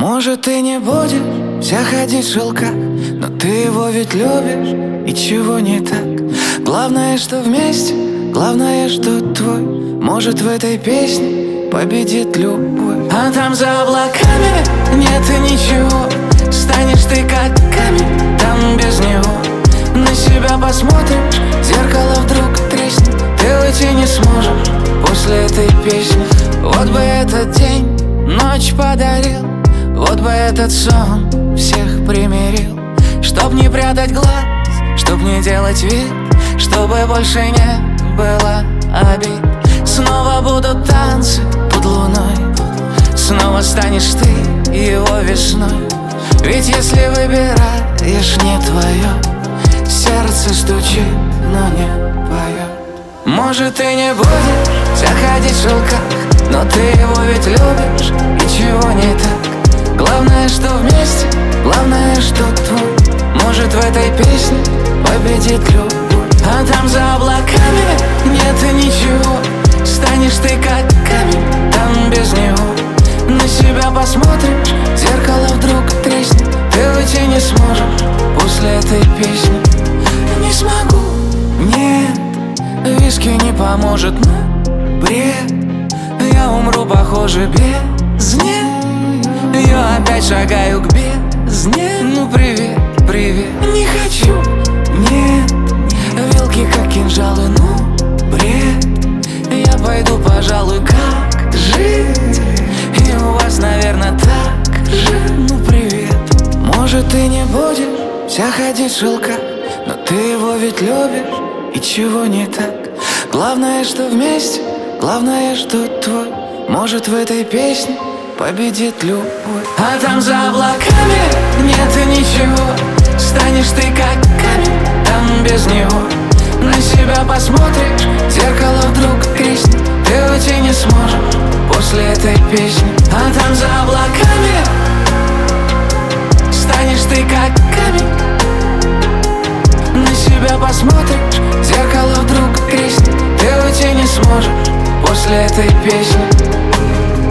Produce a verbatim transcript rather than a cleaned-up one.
Может, ты не будешь вся ходить в шелках, но ты его ведь любишь, и чего не так? Главное, что вместе, главное, что твой. Может, в этой песне победит любовь. А там за облаками нет и ничего. Станешь ты как камень, там без него. На себя посмотришь, зеркало вдруг треснет. Ты уйти не сможешь после этой песни. Вот бы этот день ночь подарил, вот бы этот сон всех примирил. Чтоб не прятать глаз, чтоб не делать вид, чтобы больше не было обид. Снова будут танцы под луной, снова станешь ты его весной. Ведь если выбираешь не твое, сердце стучит, но не поет. Может, ты не будешь вся ходить в шелках, но ты его ведь любишь, и чего не так? Главное, что вместе, главное, что твой. Может, в этой песне победит любовь. А там за облаками нет и ничего. Станешь ты как камень, там без него. На себя посмотришь, зеркало вдруг треснет. Ты уйти не сможешь после этой песни. Не смогу, нет, виски не поможет, но бред. Я умру, похоже, без нет. Я опять шагаю к бездне. Ну привет, привет. Не хочу, нет. Вилки как кинжалы, ну бред. Я пойду, пожалуй, как жить. И у вас, наверное, так же. Ну привет. Может, ты не будешь вся ходить в шелках, но ты его ведь любишь, и чего не так? Главное, что вместе, главное, что твой. Может, в этой песне победит любовь. А там за облаками нет и ничего. Станешь ты как камень, там без него. На себя посмотришь, зеркало вдруг треснет. Ты уйти не сможешь после этой песни. А там за облаками станешь ты как камень. На себя посмотришь, зеркало вдруг треснет. Ты уйти не сможешь после этой песни.